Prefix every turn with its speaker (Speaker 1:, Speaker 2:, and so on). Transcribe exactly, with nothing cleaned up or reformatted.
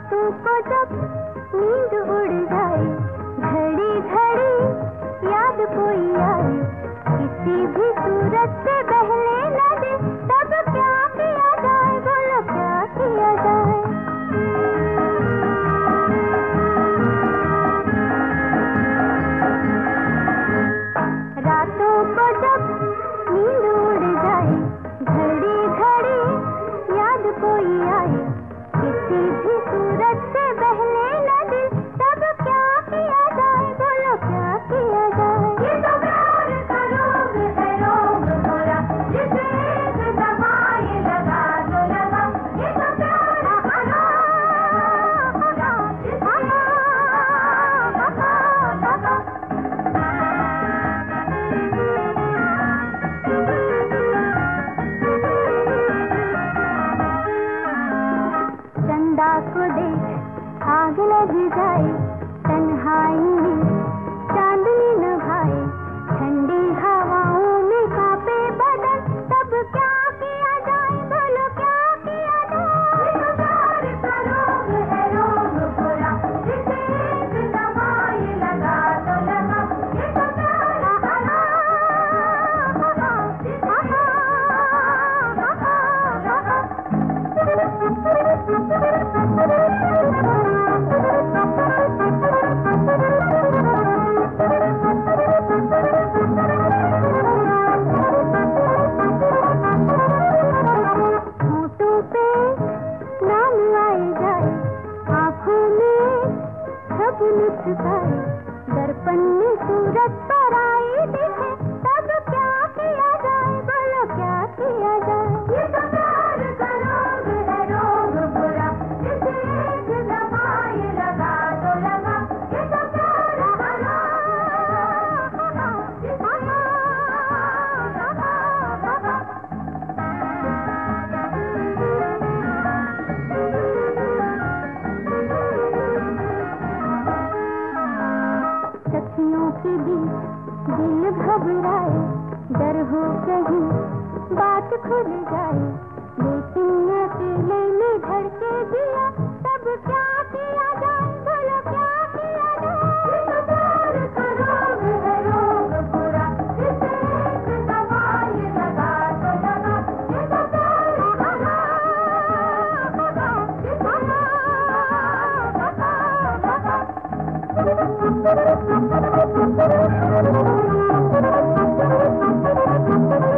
Speaker 1: रातों को जब नींद उड़ जाए, घड़ी घड़ी याद कोई आए, किसी भी सूरत से बहले न दे, तब क्या किया जाए, बोलो क्या किया जाए। रातों को जब नींद उड़ जाए, घड़ी घड़ी याद कोई आए, किसी भी सूरत से बहले न दिल, तब क्या किया जाए, बोलो क्या किया जाए। ये तो प्यार का रोग है, रोग बुरा, जिसे एक दवाई लगा तो लगा, ये तो प्यार का रोग बुरा, जिसे चंदा को देख आग लग जाए, तन्हाई में चांदनी न भाए, ठंडी हवाओं में कांपे बदन, तब क्या किया जाए, बोलो क्या किया जाए। ये तो प्यार का रोग है, रोग बुरा, जिसे एक दवाई लगा तो लगा, ये तो प्यार का रोग बुरा, जिसे होठों पे नाम आए जाए, आँखों में सब मुस्काए, दर्पण में सूरत पर आई दिखे, तब क्या किया जाए, बोलो क्या किया जाए। ये तो प्यार का रोग है, रोग बुरा, जिसे एक दवाई लगा तो लगा, ये तो प्यार का रोग है, जिसे सखियों के बीच दिल घबराए, डर हो कहीं बात खुल जाए, लेकिन अकेले में धड़के दिया, तब क्या किया जाए, बोलो क्या किया जाए। ये तो प्यार का रोग है, रोग बुरा, जिसे एक दवाई लगा तो लगा, ये तो प्यार का रोग है, जिसे
Speaker 2: Thank you.